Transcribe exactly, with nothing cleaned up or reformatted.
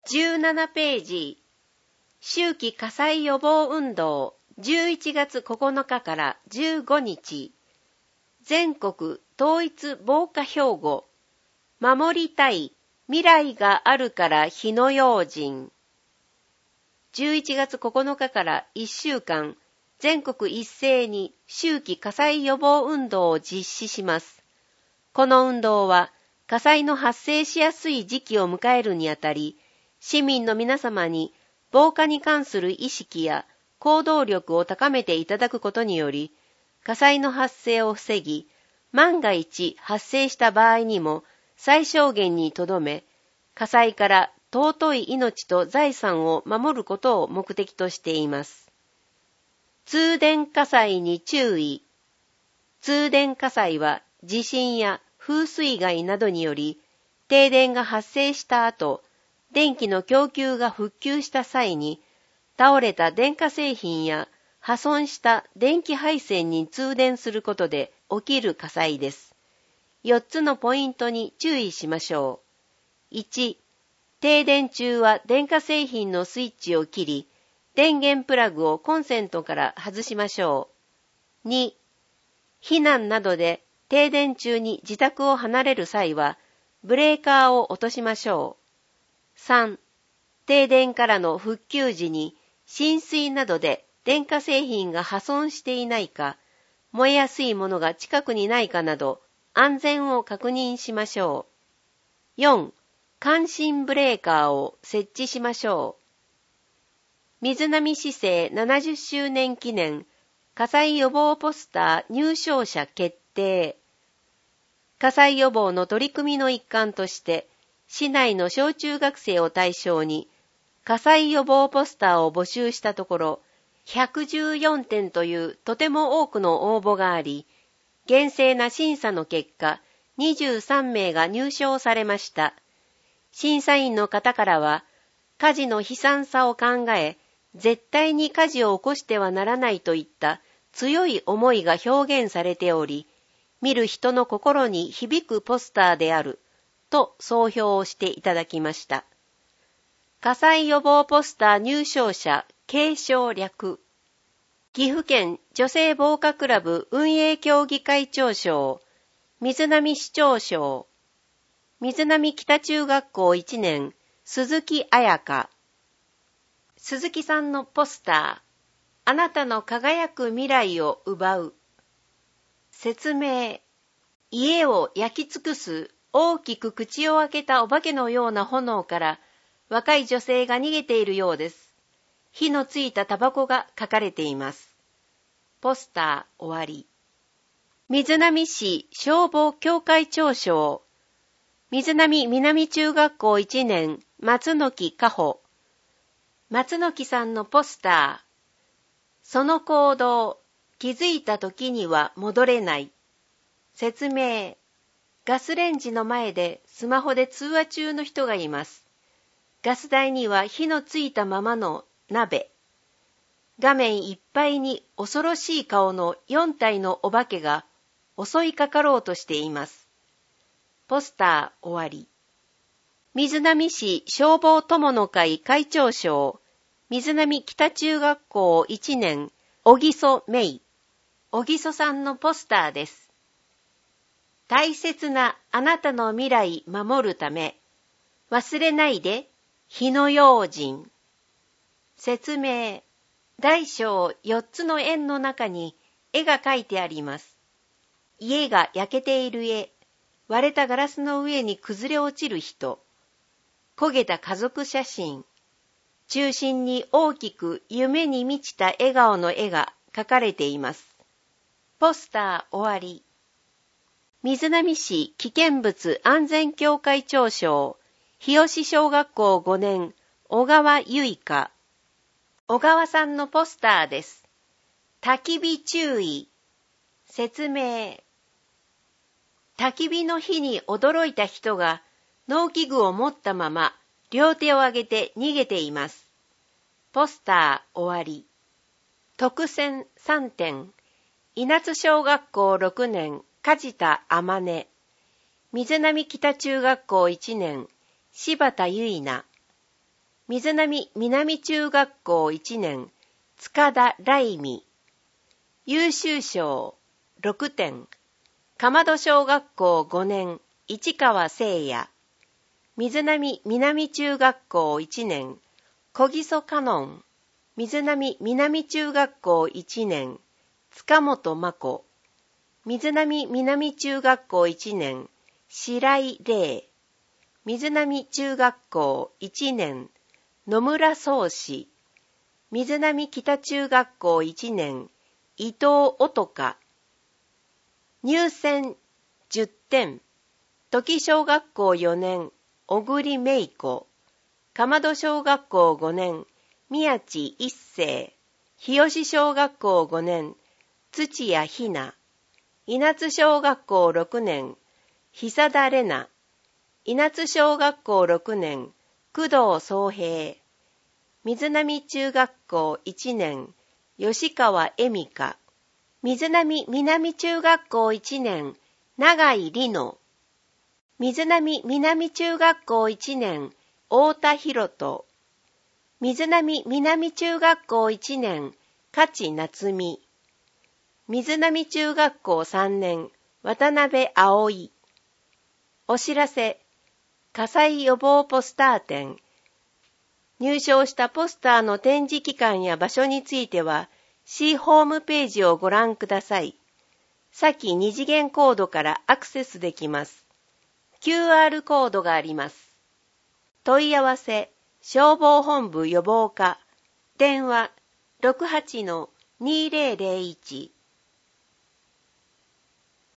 じゅうななページ、秋季火災予防運動じゅういちがつここのかからじゅうごにち、全国統一防火標語、守りたい未来があるから火の用心。じゅういちがつここのかからいっしゅうかん、全国一斉に秋季火災予防運動を実施します。この運動は火災の発生しやすい時期を迎えるにあたり、市民の皆様に防火に関する意識や行動力を高めていただくことにより、火災の発生を防ぎ、万が一発生した場合にも最小限にとどめ、火災から尊い命と財産を守ることを目的としています。通電火災に注意。通電火災は地震や風水害などにより、停電が発生した後、電気の供給が復旧した際に、倒れた電化製品や破損した電気配線に通電することで起きる火災です。よっつのポイントに注意しましょう。いち、停電中は電化製品のスイッチを切り、電源プラグをコンセントから外しましょう。に、避難などで停電中に自宅を離れる際は、ブレーカーを落としましょう。さん、停電からの復旧時に浸水などで電化製品が破損していないか、燃えやすいものが近くにないかなど安全を確認しましょう。よん、感震ブレーカーを設置しましょう。水波市政ななじゅっしゅうねん記念火災予防ポスター入賞者決定。火災予防の取り組みの一環として、市内の小中学生を対象に火災予防ポスターを募集したところ、ひゃくじゅうよんてんというとても多くの応募があり、厳正な審査の結果、にじゅうさんめいが入賞されました。審査員の方からは、火事の悲惨さを考え、絶対に火事を起こしてはならないといった強い思いが表現されており、見る人の心に響くポスターである、と総評をしていただきました。火災予防ポスター入賞者継承略。岐阜県女性防火クラブ運営協議会長賞、水波市長賞、水波北中学校いちねん、鈴木彩香。鈴木さんのポスター、あなたの輝く未来を奪う。説明、家を焼き尽くす大きく口を開けたお化けのような炎から若い女性が逃げているようです。火のついたタバコが書かれています。ポスター終わり。水波市消防協会長賞、水波南中学校いちねん、松木香穂。松木さんのポスター、その行動、気づいた時には戻れない。説明、ガスレンジの前でスマホで通話中の人がいます。ガス台には火のついたままの鍋。画面いっぱいに恐ろしい顔のよんたいのお化けが襲いかかろうとしています。ポスター終わり。水波市消防友の会会長賞、水波北中学校いちねん、小木曽芽衣。小木曽さんのポスターです。大切なあなたの未来守るため、忘れないで、火の用心。説明、大小よっつの円の中に絵が描いてあります。家が焼けている絵、割れたガラスの上に崩れ落ちる人、焦げた家族写真、中心に大きく夢に満ちた笑顔の絵が描かれています。ポスター終わり。水波市危険物安全協会長賞、日吉小学校ごねん、小川結香。小川さんのポスターです。焚き火注意。説明。焚き火の火に驚いた人が農機具を持ったまま両手を上げて逃げています。ポスター終わり。特選さんてん、稲津小学校ろくねん、梶田天音。水波北中学校いちねん、柴田結菜。 水波南中学校いちねん、塚田来美。優秀賞ろくてん、鎌戸小学校ごねん、市川聖也。水波南中学校いちねん、小木曽香音。水波南中学校いちねん、塚本真子。水波南中学校いちねん、白井玲。水波中学校いちねん、野村宗志。水波北中学校いちねん、伊藤音香。入選じゅってん、時小学校よねん、小栗芽衣子。鎌戸小学校ごねん、宮地一世。日吉小学校ごねん、土屋ひな。稲津小学校ろくねん、久田玲奈。稲津小学校ろくねん、工藤宗平。水波中学校いちねん、吉川恵美香。水波南中学校いちねん、永井里乃。水波南中学校いちねん、太田博人。水波南中学校いちねん、勝夏美。水波中学校さんねん、渡辺葵。お知らせ、火災予防ポスター展。入賞したポスターの展示期間や場所については、市ホームページをご覧ください。先二次元コードからアクセスできます。キューアール コードがあります。問い合わせ、消防本部予防課、電話 ろくはちのにーぜろぜろいち